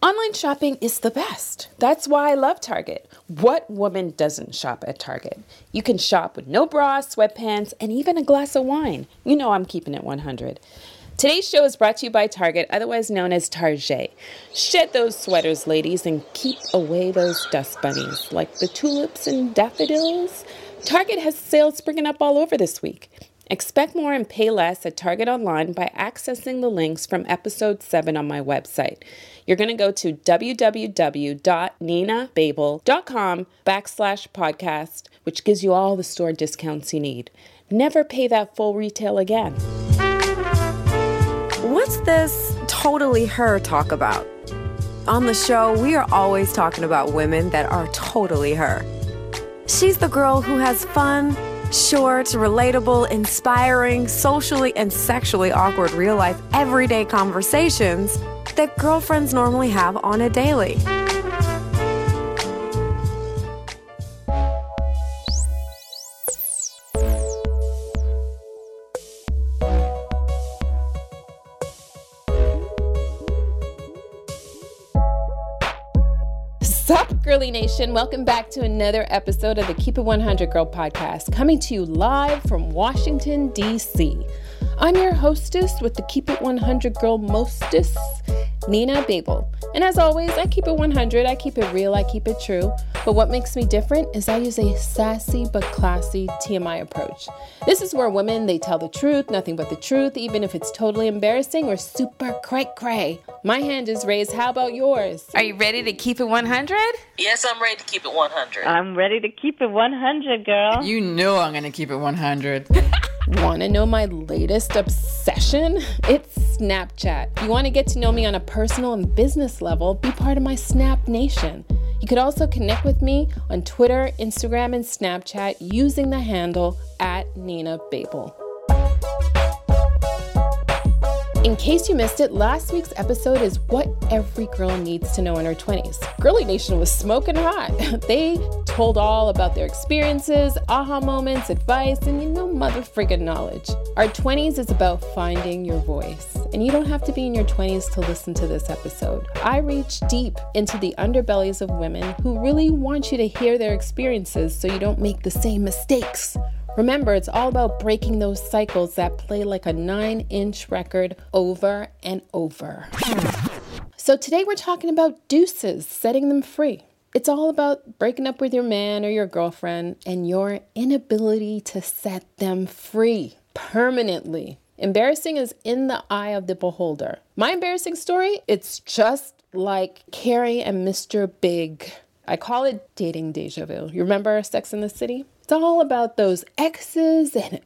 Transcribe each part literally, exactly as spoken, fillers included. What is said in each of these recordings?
Online shopping is the best. That's why I love Target. What woman doesn't shop at Target? You can shop with no bra, sweatpants, and even a glass of wine. You know I'm keeping it one hundred. Today's show is brought to you by Target, otherwise known as Target. Shed those sweaters, ladies, and keep away those dust bunnies, like the tulips and daffodils. Target has sales springing up all over this week. Expect more and pay less at Target Online by accessing the links from episode seven on my website. You're going to go to www.ninababel.com backslash podcast, which gives you all the store discounts you need. Never pay that full retail again. What's this totally her talk about? On the show, we are always talking about women that are totally her. She's the girl who has fun, short, relatable, inspiring, socially and sexually awkward real-life everyday conversations that girlfriends normally have on a daily. Sup, Girly Nation? Welcome back to another episode of the Keep It one hundred Girl podcast, coming to you live from Washington, D C I'm your hostess with the Keep It one hundred Girl mostess, Nina Babel. And as always, I keep it one hundred, I keep it real, I keep it true. But what makes me different is I use a sassy but classy T M I approach. This is where women, they tell the truth, nothing but the truth, even if it's totally embarrassing or super cray-cray. My hand is raised. How about yours? Are you ready to keep it one hundred? Yes, I'm ready to keep it one hundred. I'm ready to keep it one hundred, girl. You know I'm going to keep it one hundred. Want to know my latest obsession? It's Snapchat. You want to get to know me on a personal and business level? Be part of my Snap Nation. You could also connect with me on Twitter, Instagram, and Snapchat using the handle at Nina Babel. In case you missed it, last week's episode is what every girl needs to know in her twenties. Girly Nation was smoking hot. They told all about their experiences, aha moments, advice, and you know, mother friggin' knowledge. Our twenties is about finding your voice. And you don't have to be in your twenties to listen to this episode. I reach deep into the underbellies of women who really want you to hear their experiences so you don't make the same mistakes. Remember, it's all about breaking those cycles that play like a nine-inch record over and over. So today we're talking about deuces, setting them free. It's all about breaking up with your man or your girlfriend and your inability to set them free permanently. Embarrassing is in the eye of the beholder. My embarrassing story, it's just like Carrie and Mister Big. I call it dating deja vu. You remember Sex and the City? It's all about those X's and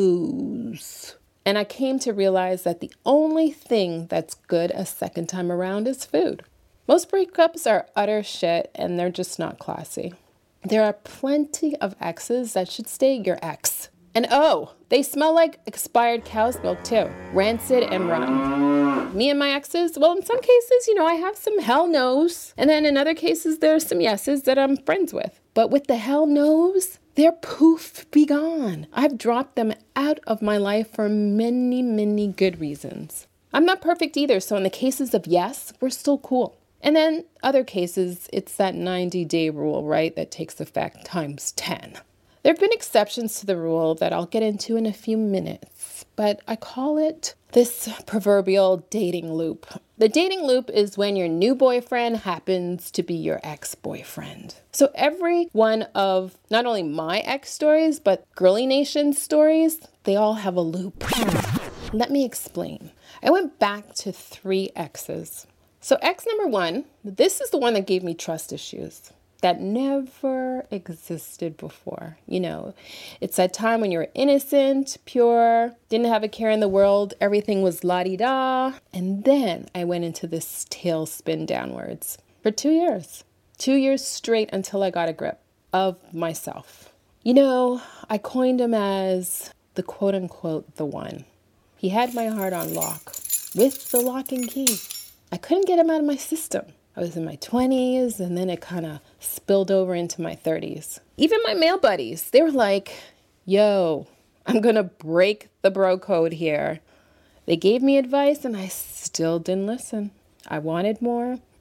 O's. And I came to realize that the only thing that's good a second time around is food. Most breakups are utter shit and they're just not classy. There are plenty of X's that should stay your ex. And oh, they smell like expired cow's milk too. Rancid and rotten. Me and my exes, well, in some cases, you know, I have some hell no's. And then in other cases, there's some yeses that I'm friends with. But with the hell no's, they're poof, be gone. I've dropped them out of my life for many, many good reasons. I'm not perfect either, so in the cases of yes, we're still cool. And then other cases, it's that ninety-day rule, right, that takes effect times ten. There have been exceptions to the rule that I'll get into in a few minutes, but I call it this proverbial dating loop. The dating loop is when your new boyfriend happens to be your ex-boyfriend. So every one of not only my ex stories, but Girly Nation stories, they all have a loop. Let me explain. I went back to three exes. So ex number one, this is the one that gave me trust issues that never existed before. You know, it's that time when you were innocent, pure, didn't have a care in the world, everything was la-di-da. And then I went into this tailspin downwards for two years. Two years straight until I got a grip of myself. You know, I coined him as the quote-unquote the one. He had my heart on lock with the lock and key. I couldn't get him out of my system. I was in my twenties, and then it kind of spilled over into my thirties. Even my male buddies, they were like, yo, I'm going to break the bro code here. They gave me advice, and I still didn't listen. I wanted more.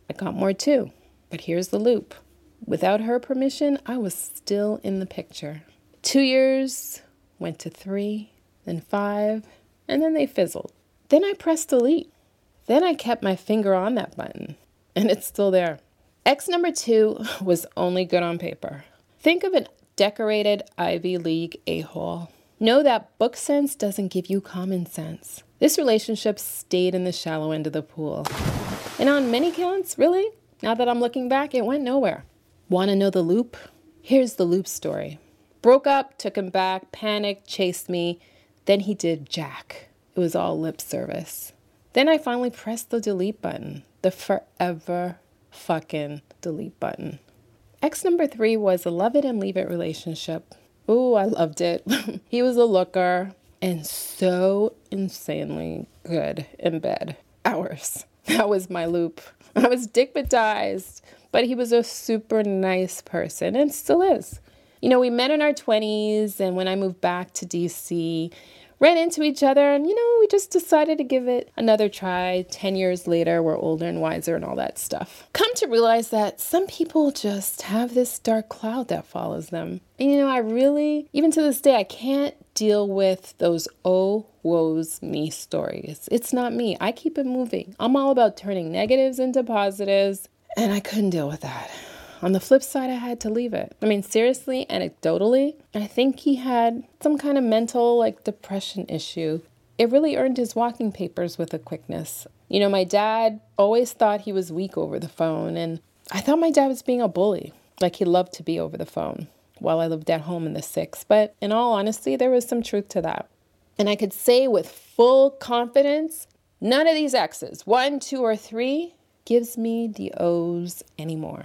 I got more too. But here's the loop. Without her permission, I was still in the picture. Two years, went to three, then five, and then they fizzled. Then I pressed delete. Then I kept my finger on that button, and it's still there. Ex number two was only good on paper. Think of an decorated Ivy League a-hole. Know that book sense doesn't give you common sense. This relationship stayed in the shallow end of the pool. And on many counts, really, now that I'm looking back, it went nowhere. Want to know the loop? Here's the loop story. Broke up, took him back, panicked, chased me. Then he did Jack. It was all lip service. Then I finally pressed the delete button. The forever fucking delete button. Ex number three was a love it and leave it relationship. Ooh, I loved it. He was a looker and so insanely good in bed. Hours. That was my loop. I was dickmatized, but he was a super nice person and still is. You know, we met in our twenties, and when I moved back to D C, ran into each other, and, you know, we just decided to give it another try. Ten years later, we're older and wiser and all that stuff. Come to realize that some people just have this dark cloud that follows them. And, you know, I really, even to this day, I can't deal with those oh, woes me stories. It's not me. I keep it moving. I'm all about turning negatives into positives, and I couldn't deal with that. On the flip side, I had to leave it. I mean, seriously, anecdotally, I think he had some kind of mental, like, depression issue. It really earned his walking papers with a quickness. You know, my dad always thought he was weak over the phone, and I thought my dad was being a bully, like he loved to be over the phone while I lived at home in the six. But in all honesty, there was some truth to that. And I could say with full confidence, none of these exes, one, two, or three, gives me the O's anymore.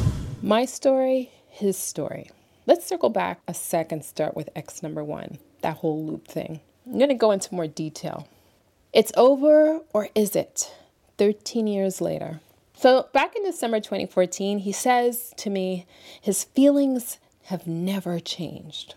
My story, his story. Let's circle back a sec and start with ex number one, that whole loop thing. I'm going to go into more detail. It's over, or is it? thirteen years later. So back in December twenty fourteen, he says to me, his feelings have never changed.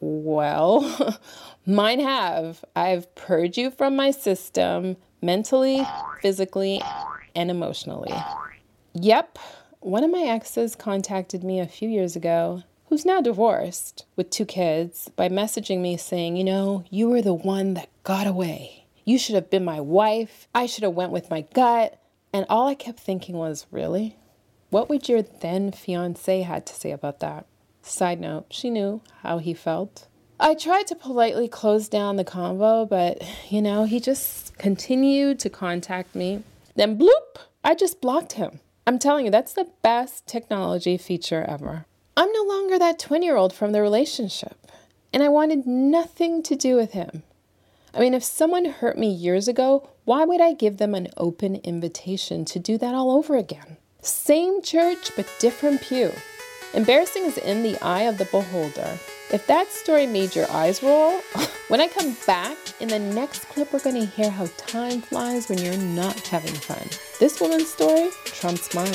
Well, mine have. I've purged you from my system mentally, physically, and emotionally. Yep. One of my exes contacted me a few years ago, who's now divorced with two kids, by messaging me saying, you know, you were the one that got away. You should have been my wife. I should have went with my gut. And all I kept thinking was, really? What would your then fiancé had to say about that? Side note, she knew how he felt. I tried to politely close down the convo, but, you know, he just continued to contact me. Then bloop, I just blocked him. I'm telling you, that's the best technology feature ever. I'm no longer that twenty-year-old from the relationship, and I wanted nothing to do with him. I mean, if someone hurt me years ago, why would I give them an open invitation to do that all over again? Same church, but different pew. Embarrassing is in the eye of the beholder. If that story made your eyes roll, when I come back, in the next clip, we're going to hear how time flies when you're not having fun. This woman's story trumps mine.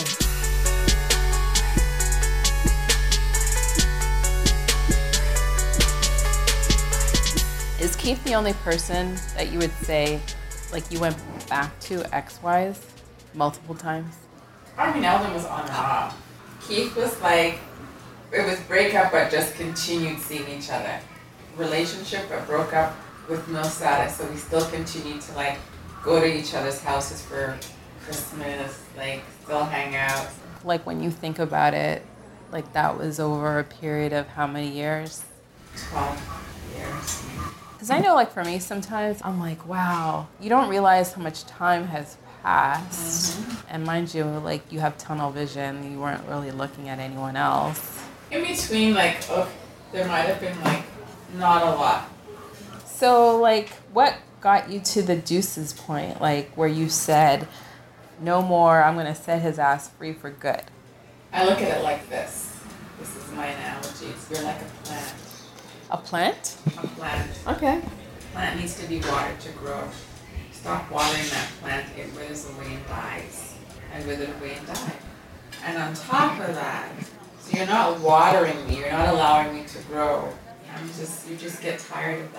Is Keith the only person that you would say, like, you went back to ex-wise multiple times? I mean, Eldon was on and off. Keith was like, it was breakup, but just continued seeing each other. Relationship, but broke up with no status, so we still continued to, like, go to each other's houses for Christmas, like, still hang out. Like, when you think about it, like, that was over a period of how many years? twelve years. Because I know, like, for me, sometimes I'm like, wow, you don't realize how much time has passed. Mm-hmm. And mind you, like, you have tunnel vision. You weren't really looking at anyone else. In between, like, oh, there might have been, like, not a lot. So, like, what got you to the deuces point, like, where you said, no more, I'm going to set his ass free for good? I look at it like this. This is my analogy. It's, you're like a plant. A plant? A plant. Okay. A plant needs to be watered to grow. Stop watering that plant, it withers away and dies. I withered away and died. And on top of that, so you're not watering me, you're not allowing me to grow. I'm just, you just get tired of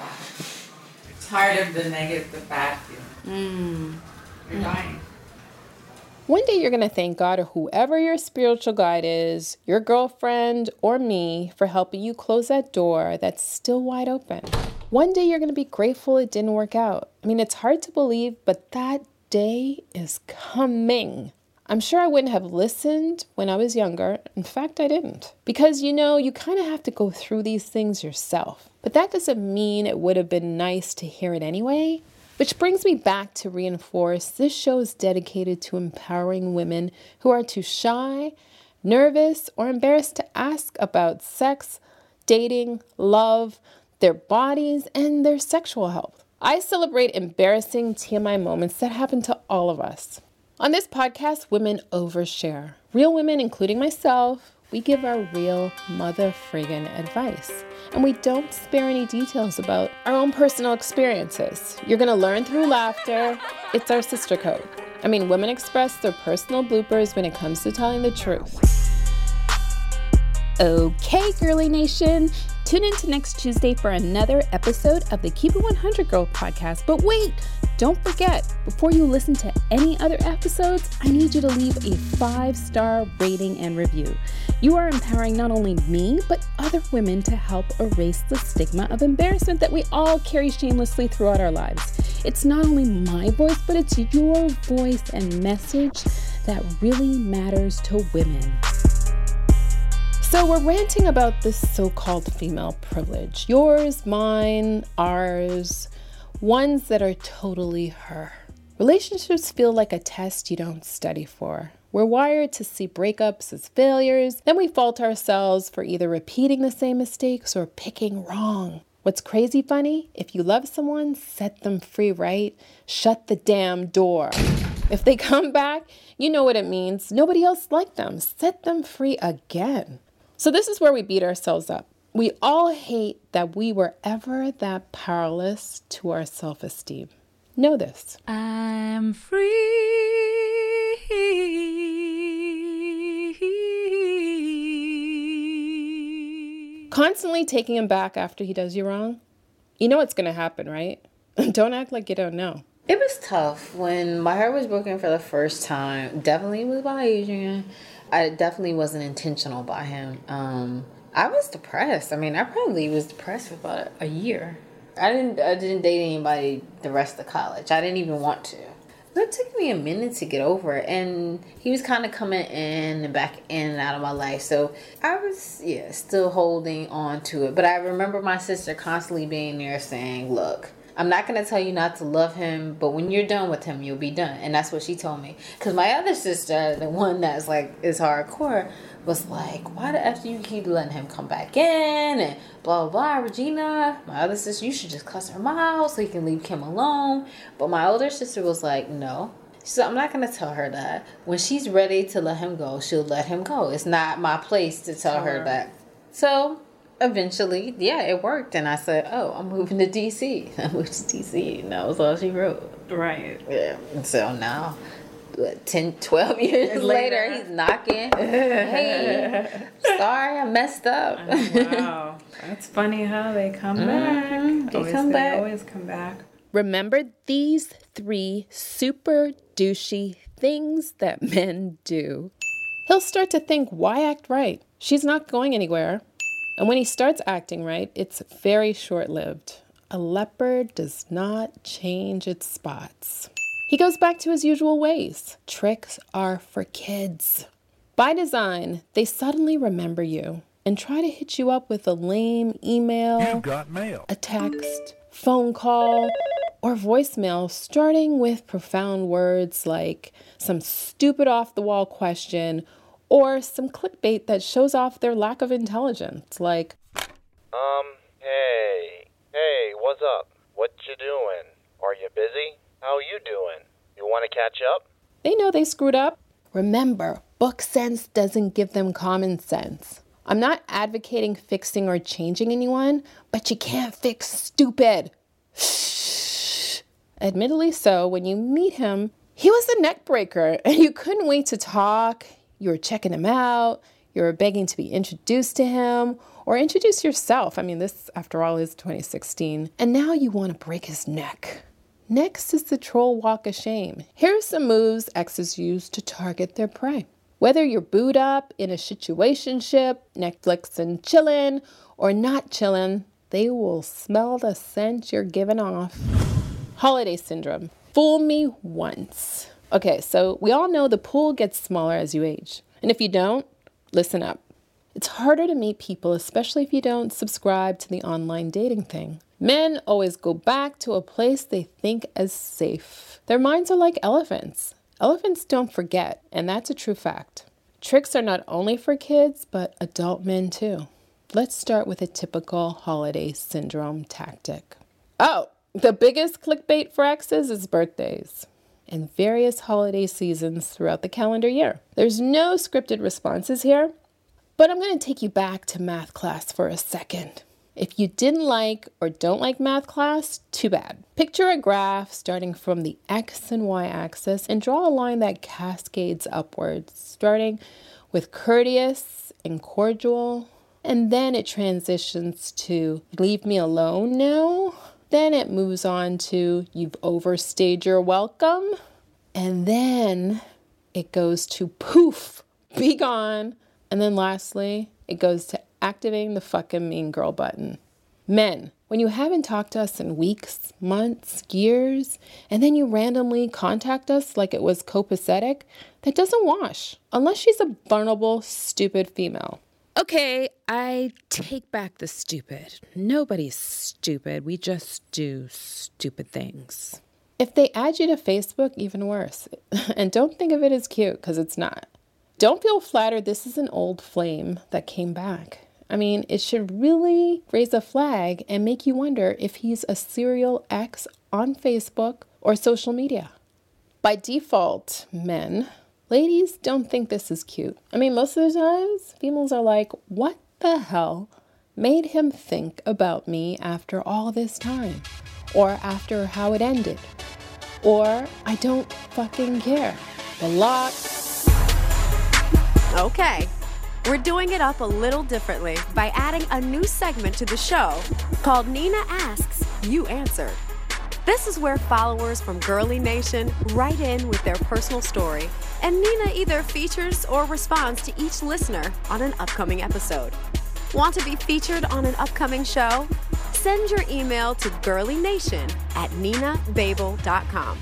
that. Tired of the negative, the bad feeling. Mm. You're dying. One day you're going to thank God or whoever your spiritual guide is, your girlfriend or me, for helping you close that door that's still wide open. One day you're going to be grateful it didn't work out. I mean, it's hard to believe, but that day is coming. I'm sure I wouldn't have listened when I was younger. In fact, I didn't. Because, you know, you kind of have to go through these things yourself. But that doesn't mean it would have been nice to hear it anyway. Which brings me back to reinforce this show is dedicated to empowering women who are too shy, nervous, or embarrassed to ask about sex, dating, love, their bodies, and their sexual health. I celebrate embarrassing T M I moments that happen to all of us. On this podcast, women overshare. Real women, including myself, we give our real mother friggin' advice. And we don't spare any details about our own personal experiences. You're gonna learn through laughter. It's our sister code. I mean, women express their personal bloopers when it comes to telling the truth. Okay, Girly Nation, tune in to next Tuesday for another episode of the Keep It one hundred Girl podcast. But wait, don't forget, before you listen to any other episodes, I need you to leave a five-star rating and review. You are empowering not only me, but other women to help erase the stigma of embarrassment that we all carry shamelessly throughout our lives. It's not only my voice, but it's your voice and message that really matters to women. So we're ranting about this so-called female privilege. Yours, mine, ours, ones that are totally her. Relationships feel like a test you don't study for. We're wired to see breakups as failures, then we fault ourselves for either repeating the same mistakes or picking wrong. What's crazy funny? If you love someone, set them free, right? Shut the damn door. If they come back, you know what it means. Nobody else liked them. Set them free again. So this is where we beat ourselves up. We all hate that we were ever that powerless to our self-esteem. Know this. I'm free. Constantly taking him back after he does you wrong? You know what's going to happen, right? Don't act like you don't know. It was tough when my heart was broken for the first time. Definitely was by Adrian. I definitely wasn't intentional by him. Um, I was depressed. I mean, I probably was depressed for about a year. I didn't I didn't date anybody the rest of college. I didn't even want to. But it took me a minute to get over it. And he was kind of coming in and back in and out of my life. So I was, yeah, still holding on to it. But I remember my sister constantly being there saying, look, I'm not going to tell you not to love him, but when you're done with him, you'll be done. And that's what she told me. Because my other sister, the one that's like, is hardcore, was like, why the F do you keep letting him come back in? And blah, blah, blah. Regina, my other sister, you should just cuss him out so you can leave Kim alone. But my older sister was like, no. So I'm not going to tell her that. When she's ready to let him go, she'll let him go. It's not my place to tell her that. So eventually, yeah, it worked. And I said, oh, I'm moving to D C. I moved to D C. And that was all she wrote. Right. Yeah. And so now, what, ten, twelve years later, later he's knocking. Hey, sorry, I messed up. Oh, wow. That's funny how they come mm-hmm. back. They always, come they back. always come back. Remember these three super douchey things that men do. He'll start to think, why act right? She's not going anywhere. And when he starts acting right, it's very short-lived. A leopard does not change its spots. He goes back to his usual ways. Tricks are for kids. By design, they suddenly remember you and try to hit you up with a lame email, you got mail, a text, phone call, or voicemail starting with profound words like some stupid off-the-wall question or some clickbait that shows off their lack of intelligence, like, Um, hey, hey, what's up? What you doing? Are you busy? How you doing? You want to catch up? They know they screwed up. Remember, book sense doesn't give them common sense. I'm not advocating fixing or changing anyone, but you can't fix stupid. Shh. Admittedly so, when you meet him, he was a neck breaker and you couldn't wait to talk. You were checking him out. You were begging to be introduced to him or introduce yourself. I mean, this, after all, is twenty sixteen. And now you want to break his neck. Next is the troll walk of shame. Here are some moves exes use to target their prey. Whether you're booed up, in a situationship, Netflix and chillin', or not chillin', they will smell the scent you're giving off. Holiday syndrome. Fool me once. Okay, so we all know the pool gets smaller as you age. And if you don't, listen up. It's harder to meet people, especially if you don't subscribe to the online dating thing. Men always go back to a place they think is safe. Their minds are like elephants. Elephants don't forget, and that's a true fact. Tricks are not only for kids, but adult men too. Let's start with a typical holiday syndrome tactic. Oh, the biggest clickbait for exes is birthdays and various holiday seasons throughout the calendar year. There's no scripted responses here, but I'm going to take you back to math class for a second. If you didn't like or don't like math class, too bad. Picture a graph starting from the X and Y axis and draw a line that cascades upwards, starting with courteous and cordial, and then it transitions to leave me alone now. Then it moves on to you've overstayed your welcome, and then it goes to poof, be gone, and then lastly, it goes to activating the fucking mean girl button. Men, when you haven't talked to us in weeks, months, years, and then you randomly contact us like it was copacetic, that doesn't wash, unless she's a vulnerable, stupid female. Okay, I take back the stupid. Nobody's stupid. We just do stupid things. If they add you to Facebook, even worse. And don't think of it as cute, because it's not. Don't feel flattered this is an old flame that came back. I mean, it should really raise a flag and make you wonder if he's a serial ex on Facebook or social media. By default, men, ladies don't think this is cute. I mean, most of the times, females are like, what the hell made him think about me after all this time? Or after how it ended? Or, I don't fucking care. Block. Okay, we're doing it up a little differently by adding a new segment to the show called Nina Asks, You Answered. This is where followers from Girly Nation write in with their personal story, and Nina either features or responds to each listener on an upcoming episode. Want to be featured on an upcoming show? Send your email to girlynation at nina babel dot com.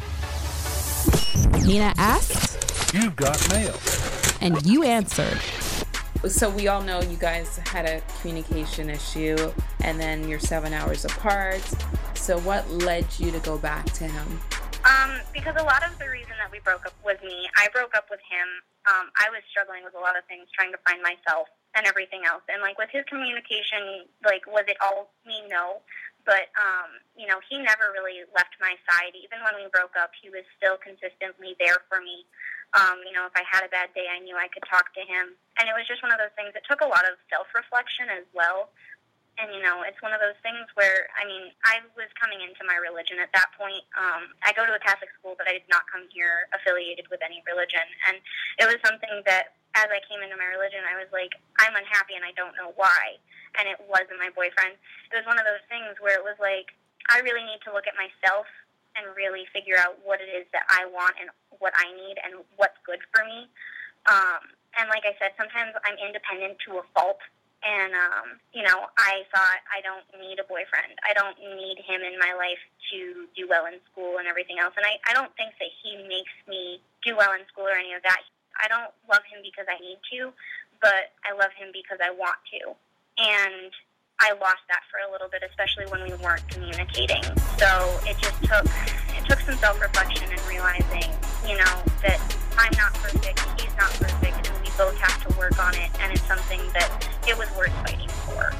Nina asked, You got mail. And you answered. So we all know you guys had a communication issue and then you're seven hours apart. So what led you to go back to him? Um, because a lot of the reason that we broke up was me. I broke up with him. Um, I was struggling with a lot of things, trying to find myself and everything else. And like with his communication, like was it all me? No. But, um, you know, he never really left my side. Even when we broke up, he was still consistently there for me. Um, you know, if I had a bad day, I knew I could talk to him. And it was just one of those things that took a lot of self-reflection as well. And, you know, it's one of those things where, I mean, I was coming into my religion at that point. Um, I go to a Catholic school, but I did not come here affiliated with any religion. And it was something that, as I came into my religion, I was like, I'm unhappy and I don't know why. And it wasn't my boyfriend. It was one of those things where it was like, I really need to look at myself and really figure out what it is that I want and what I need and what's good for me. Um, and like I said, sometimes I'm independent to a fault. And, um, you know, I thought I don't need a boyfriend. I don't need him in my life to do well in school and everything else. And I, I don't think that he makes me do well in school or any of that. I don't love him because I need to, but I love him because I want to. And I lost that for a little bit, especially when we weren't communicating. So it just took it took some self-reflection and realizing, you know, that I'm not perfect, he's not perfect, and we both have to work on it. And it's something that it was worth fighting for.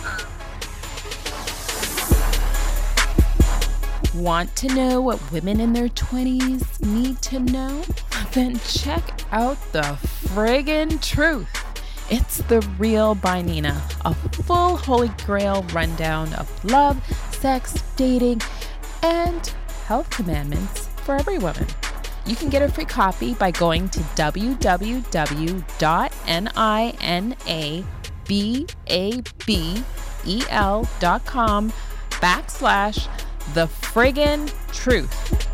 Um, Want to know what women in their twenties need to know? Then check out the friggin' truth. It's The Real by Nina, a full Holy Grail rundown of love, sex, dating, and health commandments for every woman. You can get a free copy by going to www.ninababel.com backslash the friggin' truth.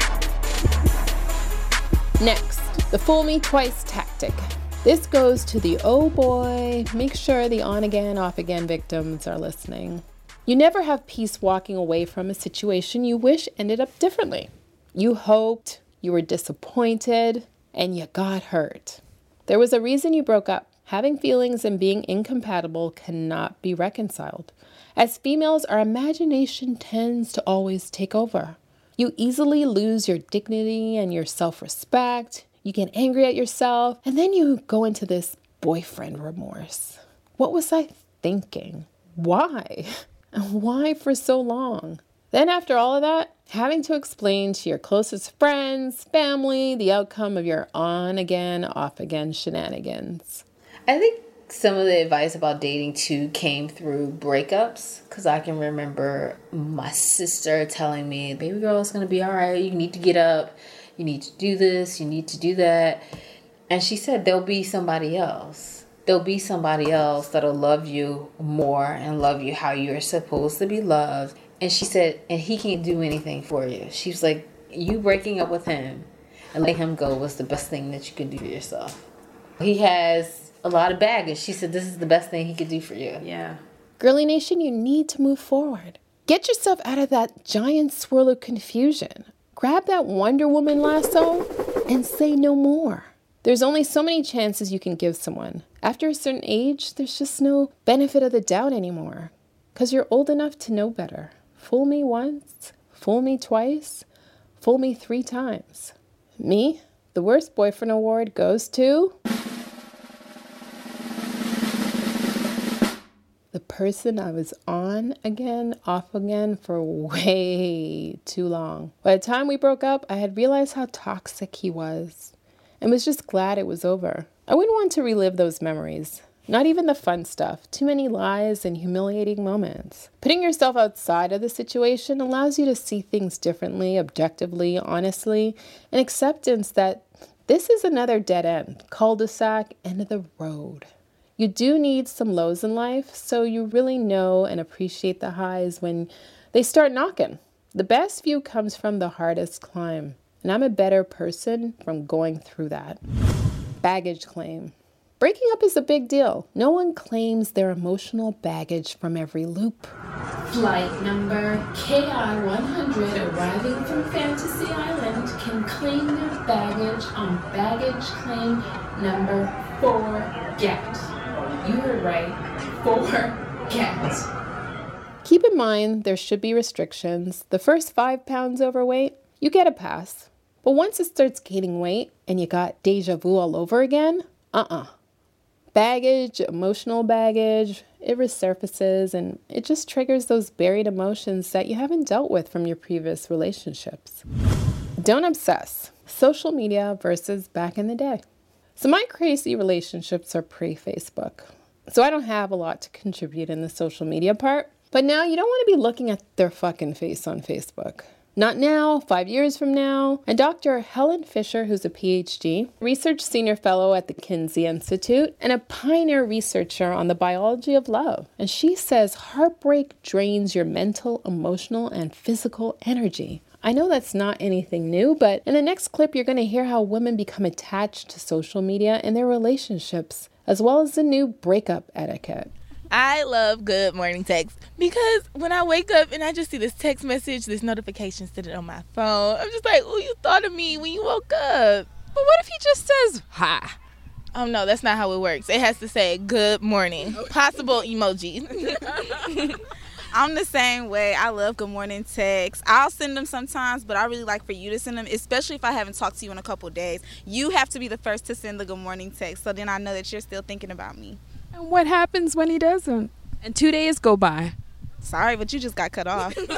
Next, the fool me twice tactic. This goes to the oh boy, make sure the on again, off again victims are listening. You never have peace walking away from a situation you wish ended up differently. You hoped, you were disappointed, and you got hurt. There was a reason you broke up. Having feelings and being incompatible cannot be reconciled. As females, our imagination tends to always take over. You easily lose your dignity and your self-respect. You get angry at yourself, and then you go into this boyfriend remorse. What was I thinking? Why? And why for so long? Then after all of that, having to explain to your closest friends, family, the outcome of your on-again, off-again shenanigans. I think some of the advice about dating too came through breakups, because I can remember my sister telling me, baby girl, it's going to be all right. You need to get up. You need to do this. You need to do that. And she said there'll be somebody else. There'll be somebody else that'll love you more and love you how you're supposed to be loved. And she said, and he can't do anything for you. She was like, you breaking up with him and letting him go was the best thing that you could do for yourself. He has a lot of baggage. She said, this is the best thing he could do for you. Yeah. Girly Nation, you need to move forward. Get yourself out of that giant swirl of confusion. Grab that Wonder Woman lasso and say no more. There's only so many chances you can give someone. After a certain age, there's just no benefit of the doubt anymore, because you're old enough to know better. Fool me once, fool me twice, fool me three times. Me, the worst boyfriend award goes to the person I was on again, off again for way too long. By the time we broke up, I had realized how toxic he was and was just glad it was over. I wouldn't want to relive those memories. Not even the fun stuff. Too many lies and humiliating moments. Putting yourself outside of the situation allows you to see things differently, objectively, honestly, and acceptance that this is another dead end, cul-de-sac, end of the road. You do need some lows in life, so you really know and appreciate the highs when they start knocking. The best view comes from the hardest climb, and I'm a better person from going through that. Baggage claim. Breaking up is a big deal. No one claims their emotional baggage from every loop. Flight number K I one hundred arriving from Fantasy Island can claim their baggage on baggage claim number four get. You heard right, four get. Keep in mind there should be restrictions. The first five pounds overweight, you get a pass. But once it starts gaining weight and you got deja vu all over again, uh-uh. Baggage, emotional baggage, it resurfaces and it just triggers those buried emotions that you haven't dealt with from your previous relationships. Don't obsess. Social media versus back in the day. So my crazy relationships are pre-Facebook. So I don't have a lot to contribute in the social media part. But now you don't want to be looking at their fucking face on Facebook. Not now, five years from now. And Doctor Helen Fisher, who's a P H D, research senior fellow at the Kinsey Institute, and a pioneer researcher on the biology of love. And she says heartbreak drains your mental, emotional, and physical energy. I know that's not anything new, but in the next clip, you're going to hear how women become attached to social media in their relationships, as well as the new breakup etiquette. I love good morning texts because when I wake up and I just see this text message, this notification sitting on my phone, I'm just like, oh, you thought of me when you woke up. But what if he just says, hi? Oh, no, that's not how it works. It has to say good morning. Possible emoji. I'm the same way. I love good morning texts. I'll send them sometimes, but I really like for you to send them, especially if I haven't talked to you in a couple of days. You have to be the first to send the good morning text, so then I know that you're still thinking about me. And what happens when he doesn't? And two days go by. Sorry, but you just got cut off. um,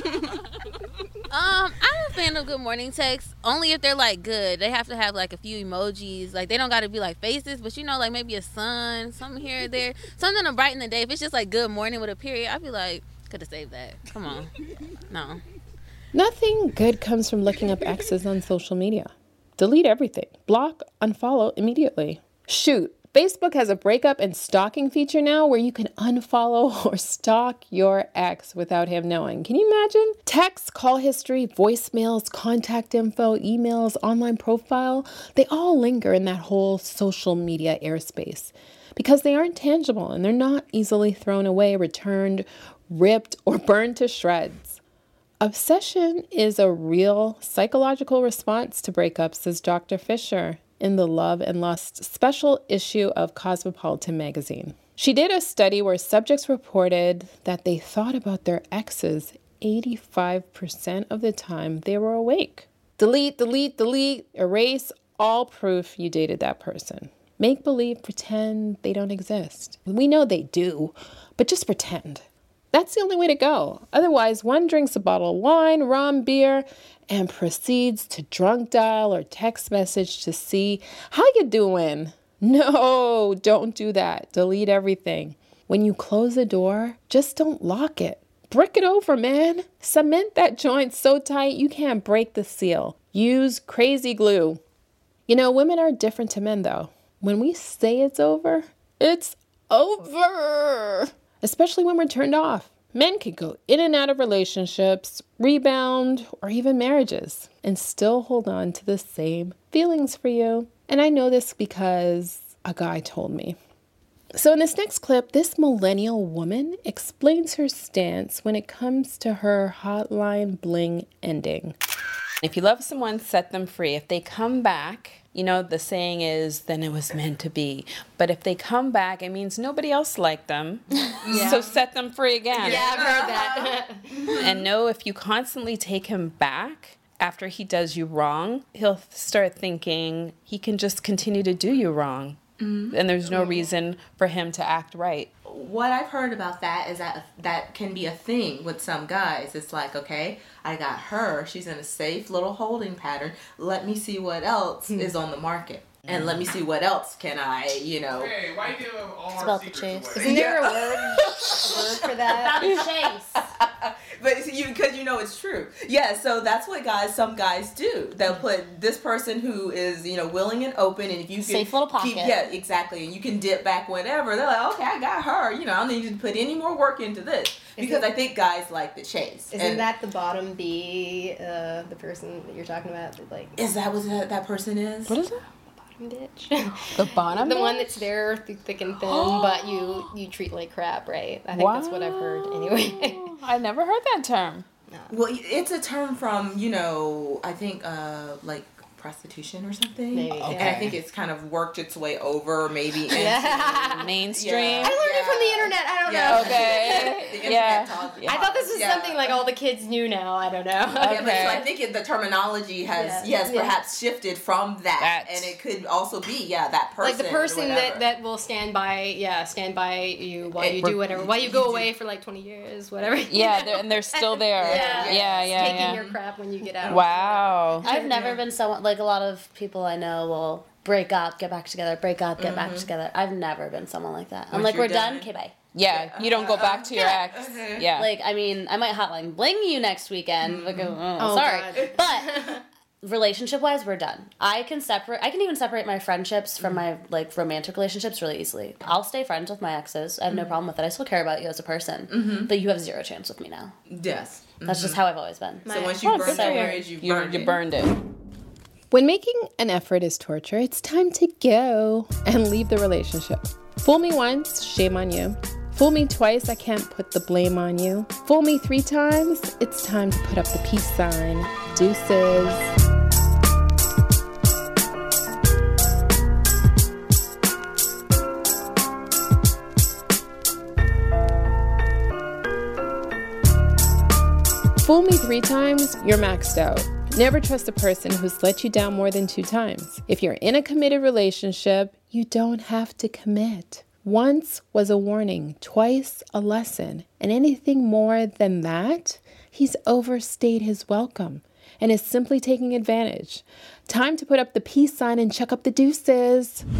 I'm a fan of good morning texts, only if they're, like, good. They have to have, like, a few emojis. Like, they don't got to be, like, faces, but, you know, like, maybe a sun, something here or there. Something to brighten the day. If it's just, like, good morning with a period, I'd be like, could have saved that. Come on. No. Nothing good comes from looking up exes on social media. Delete everything. Block, unfollow immediately. Shoot. Facebook has a breakup and stalking feature now where you can unfollow or stalk your ex without him knowing. Can you imagine? Text, call history, voicemails, contact info, emails, online profile, they all linger in that whole social media airspace because they aren't tangible and they're not easily thrown away, returned, ripped, or burned to shreds. Obsession is a real psychological response to breakups, says Doctor Fisher in the Love and Lust special issue of Cosmopolitan magazine. She did a study where subjects reported that they thought about their exes eighty-five percent of the time they were awake. Delete, delete, delete, erase all proof you dated that person. Make believe, pretend they don't exist. We know they do, but just pretend. That's the only way to go. Otherwise, one drinks a bottle of wine, rum, beer, and proceeds to drunk dial or text message to see how you doing. No, don't do that. Delete everything. When you close the door, just don't lock it. Brick it over, man. Cement that joint so tight you can't break the seal. Use crazy glue. You know, women are different to men, though. When we say it's over, it's over. Especially when we're turned off. Men can go in and out of relationships, rebound, or even marriages, and still hold on to the same feelings for you. And I know this because a guy told me. So in this next clip, this millennial woman explains her stance when it comes to her hotline bling ending. If you love someone, set them free. If they come back, you know, the saying is, then it was meant to be. But if they come back, it means nobody else liked them. Yeah. So set them free again. Yeah, I've heard that. And know if you constantly take him back after he does you wrong, he'll start thinking he can just continue to do you wrong. Mm-hmm. And there's no reason for him to act right. What I've heard about that is that that can be a thing with some guys. It's like, okay, I got her. She's in a safe little holding pattern. Let me see what else is on the market. And let me see what else can I, you know. Hey, why give them all It's our about the secrets chase. away? Isn't there a word, a word for that? About the chase. But you, because you know it's true. Yeah, so that's what guys, some guys do. They'll put this person who is, you know, willing and open, and if you can Safe little pocket. keep, yeah, exactly, and you can dip back whenever. They're like, okay, I got her. You know, I don't need you to put any more work into this because I think guys like the chase. Isn't And that the bottom B, uh, the person that you're talking about? Like, is that what that, that person is? What is it? bitch. The bottom The bitch? one that's there through thick and thin, but you you treat like crap, right? I think that's what I've heard anyway. I never heard that term. No. Well, it's a term from, you know, I think uh, like prostitution or something. Maybe. Okay. Okay. And I think it's kind of worked its way over maybe into Yeah. mainstream. I learned it from the internet. I don't Yeah. know. Okay. The internet Yeah. taught- I thought this was Yeah. something like all the kids knew now. I don't know. Yeah, but so I think it, the terminology has, Yeah. yes, Yeah. perhaps shifted from that. That. And it could also be, yeah, that person. Like the or person whatever. that, that will stand by, yeah, stand by you while It- you do whatever, while you go away for like twenty years, whatever. Yeah, they're, and they're still there. Yeah. yeah, yeah. Taking yeah. your crap when you get out. Wow. I've never been someone, like a lot of people I know will break up, get back together, break up, get back together. I've never been someone like that. I'm Once like, you're we're done, done. okay, bye. Yeah, you don't go back to your Yeah. ex. Yeah. Like, I mean, I might hotline bling you next weekend. Like, oh, Oh, sorry. God. But relationship wise, we're done. I can separate, I can even separate my friendships from my, like, romantic relationships really easily. I'll stay friends with my exes. I have no problem with it. I still care about you as a person. Mm-hmm. But you have zero chance with me now. Yes. That's just how I've always been. So once you Oh, burn good the for you. marriage, you've You, burned you it. burned it. When making an effort is torture, it's time to go and leave the relationship. Fool me once, shame on you. Fool me twice, I can't put the blame on you. Fool me three times, it's time to put up the peace sign. Deuces. Fool me three times, you're maxed out. Never trust a person who's let you down more than two times. If you're in a committed relationship, you don't have to commit. Once was a warning, twice a lesson, and anything more than that, he's overstayed his welcome and is simply taking advantage. Time to put up the peace sign and check up the deuces.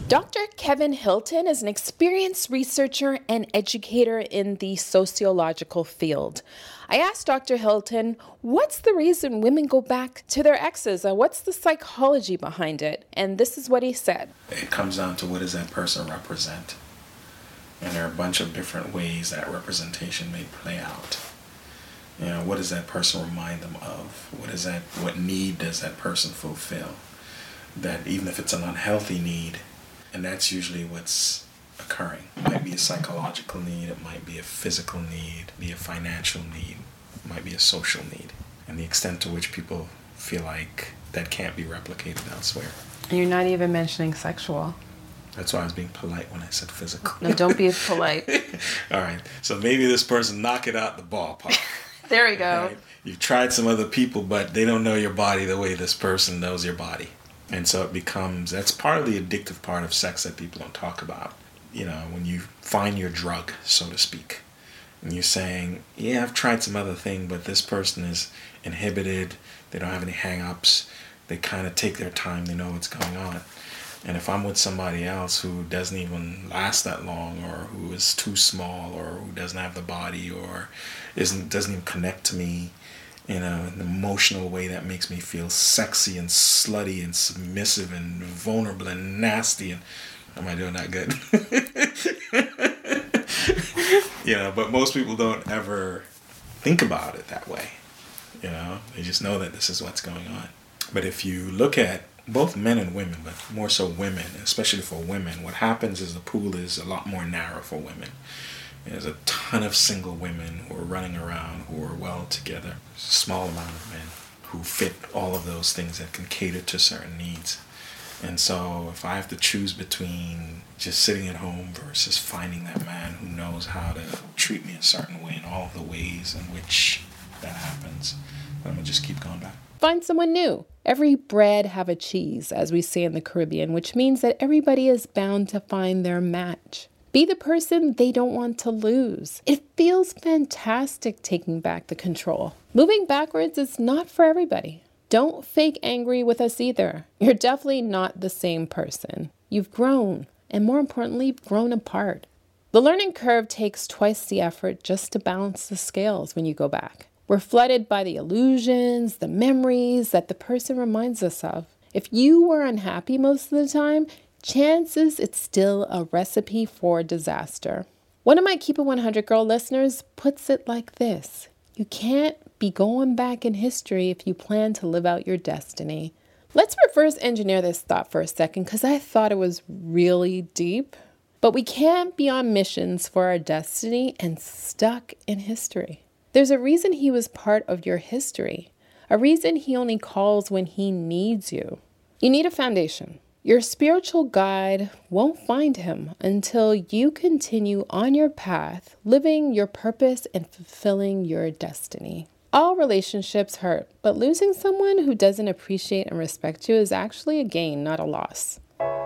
Doctor Kevin Hilton is an experienced researcher and educator in the sociological field. I asked Doctor Hilton, what's the reason women go back to their exes? Uh, what's the psychology behind it? And this is what he said. It comes down to what does that person represent? And there are a bunch of different ways that representation may play out. You know, what does that person remind them of? What is that? What need does that person fulfill? That even if it's an unhealthy need, and that's usually what's occurring. It might be a psychological need, it might be a physical need, be a financial need, it might be a social need. And the extent to which people feel like that can't be replicated elsewhere. And you're not even mentioning sexual. That's why I was being polite when I said physical. No, don't be polite. All right, so maybe this person knock it out the ballpark. There we go. Right? You've tried some other people, but they don't know your body the way this person knows your body. And so it becomes, that's part of the addictive part of sex that people don't talk about. You know, when you find your drug, so to speak, and you're saying, yeah, I've tried some other thing, but this person is inhibited, they don't have any hang-ups, they kind of take their time, they know what's going on. And if I'm with somebody else who doesn't even last that long, or who is too small, or who doesn't have the body, or isn't doesn't even connect to me, in a, an emotional way that makes me feel sexy and slutty and submissive and vulnerable and nasty. And am I doing that good? You know, but most people don't ever think about it that way. You know, they just know that this is what's going on. But if you look at both men and women, but more so women, especially for women, what happens is the pool is a lot more narrow for women. There's a ton of single women who are running around, who are well together. There's a small amount of men who fit all of those things that can cater to certain needs. And so if I have to choose between just sitting at home versus finding that man who knows how to treat me a certain way in all of the ways in which that happens, I'm going to just keep going back. Find someone new. Every bread have a cheese, as we say in the Caribbean, which means that everybody is bound to find their match. Be the person they don't want to lose. It feels fantastic taking back the control. Moving backwards is not for everybody. Don't fake angry with us either. You're definitely not the same person. You've grown, and more importantly, grown apart. The learning curve takes twice the effort just to balance the scales when you go back. We're flooded by the illusions, the memories that the person reminds us of. If you were unhappy most of the time, chances it's still a recipe for disaster. One of my Keep It one hundred Girl listeners puts it like this. You can't be going back in history if you plan to live out your destiny. Let's reverse engineer this thought for a second because I thought it was really deep. But we can't be on missions for our destiny and stuck in history. There's a reason he was part of your history, a reason he only calls when he needs you. You need a foundation. Your spiritual guide won't find him until you continue on your path, living your purpose and fulfilling your destiny. All relationships hurt, but losing someone who doesn't appreciate and respect you is actually a gain, not a loss.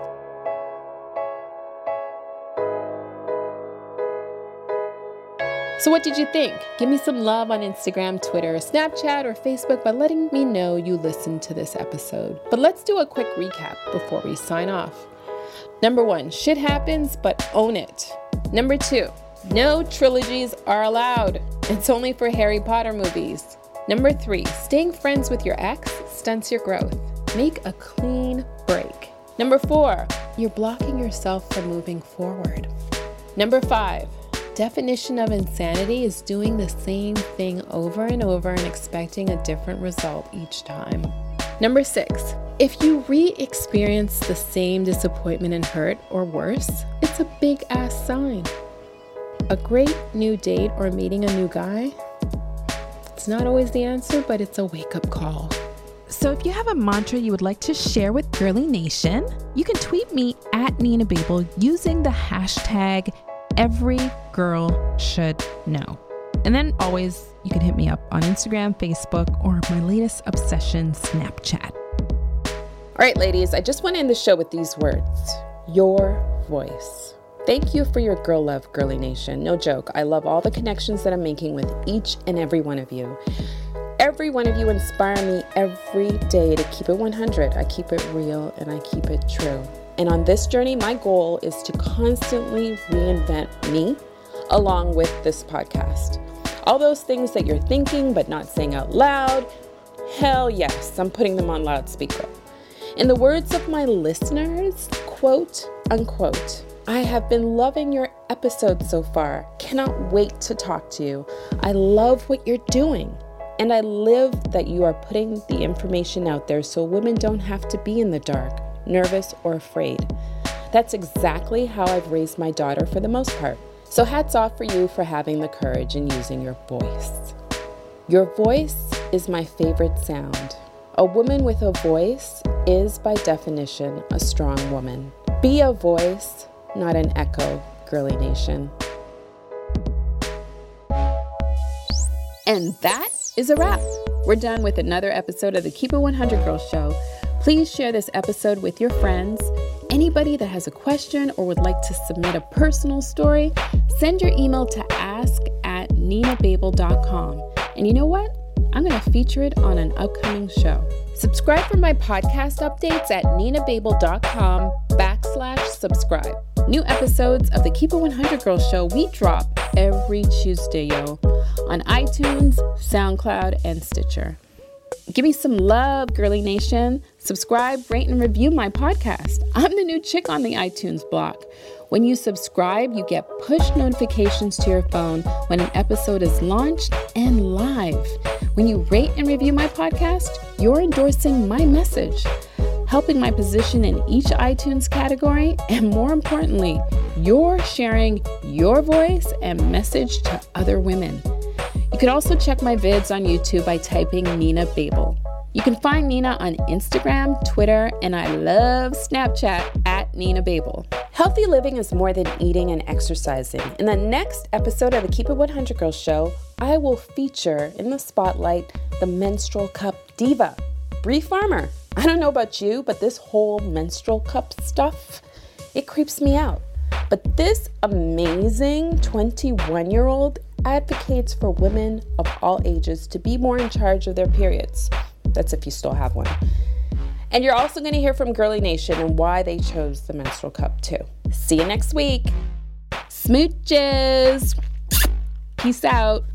So what did you think? Give me some love on Instagram, Twitter, Snapchat, or Facebook by letting me know you listened to this episode. But let's do a quick recap before we sign off. Number one, shit happens, but own it. Number two, no trilogies are allowed. It's only for Harry Potter movies. Number three, staying friends with your ex stunts your growth. Make a clean break. Number four, you're blocking yourself from moving forward. Number five, definition of insanity is doing the same thing over and over and expecting a different result each time. Number six, if you re-experience the same disappointment and hurt or worse, it's a big ass sign. A great new date or meeting a new guy, it's not always the answer, but it's a wake-up call. So if you have a mantra you would like to share with Girly Nation, you can tweet me at Nina Babel using the hashtag Every Girl Should Know. And then always, you can hit me up on Instagram, Facebook, or my latest obsession, Snapchat. All right, ladies, I just want to end the show with these words. Your voice. Thank you for your girl love, Girly Nation. No joke. I love all the connections that I'm making with each and every one of you. Every one of you inspire me every day to keep it one hundred. I keep it real and I keep it true. And on this journey, my goal is to constantly reinvent me along with this podcast. All those things that you're thinking but not saying out loud, hell yes, I'm putting them on loudspeaker. In the words of my listeners, quote unquote, I have been loving your episodes so far. Cannot wait to talk to you. I love what you're doing. And I live that you are putting the information out there so women don't have to be in the dark, nervous, or afraid. That's exactly how I've raised my daughter for the most part. So hats off for you for having the courage and using your voice. Your voice is my favorite sound. A woman with a voice is, by definition, a strong woman. Be a voice, not an echo, Girly Nation. And that is a wrap. We're done with another episode of the Keep It one hundred Girls Show. Please share this episode with your friends. Anybody that has a question or would like to submit a personal story, send your email to ask at nina babel dot com. And you know what? I'm going to feature it on an upcoming show. Subscribe for my podcast updates at nina babel dot com backslash subscribe. New episodes of the Keep It one hundred Girls Show we drop every Tuesday, yo, on iTunes, SoundCloud, and Stitcher. Give me some love, Girly Nation. Subscribe, rate, and review my podcast. I'm the new chick on the iTunes block. When you subscribe, you get push notifications to your phone when an episode is launched and live. When you rate and review my podcast, you're endorsing my message, helping my position in each iTunes category, and more importantly, you're sharing your voice and message to other women. You can also check my vids on YouTube by typing Nina Babel. You can find Nina on Instagram, Twitter, and I love Snapchat at Nina Babel. Healthy living is more than eating and exercising. In the next episode of the Keep It one hundred Girls Show, I will feature in the spotlight the menstrual cup diva, Bree Farmer. I don't know about you, but this whole menstrual cup stuff, it creeps me out. But this amazing twenty-one-year-old advocates for women of all ages to be more in charge of their periods. That's if you still have one. And you're also going to hear from Girly Nation and why they chose the menstrual cup too. See you next week. Smooches. Peace out.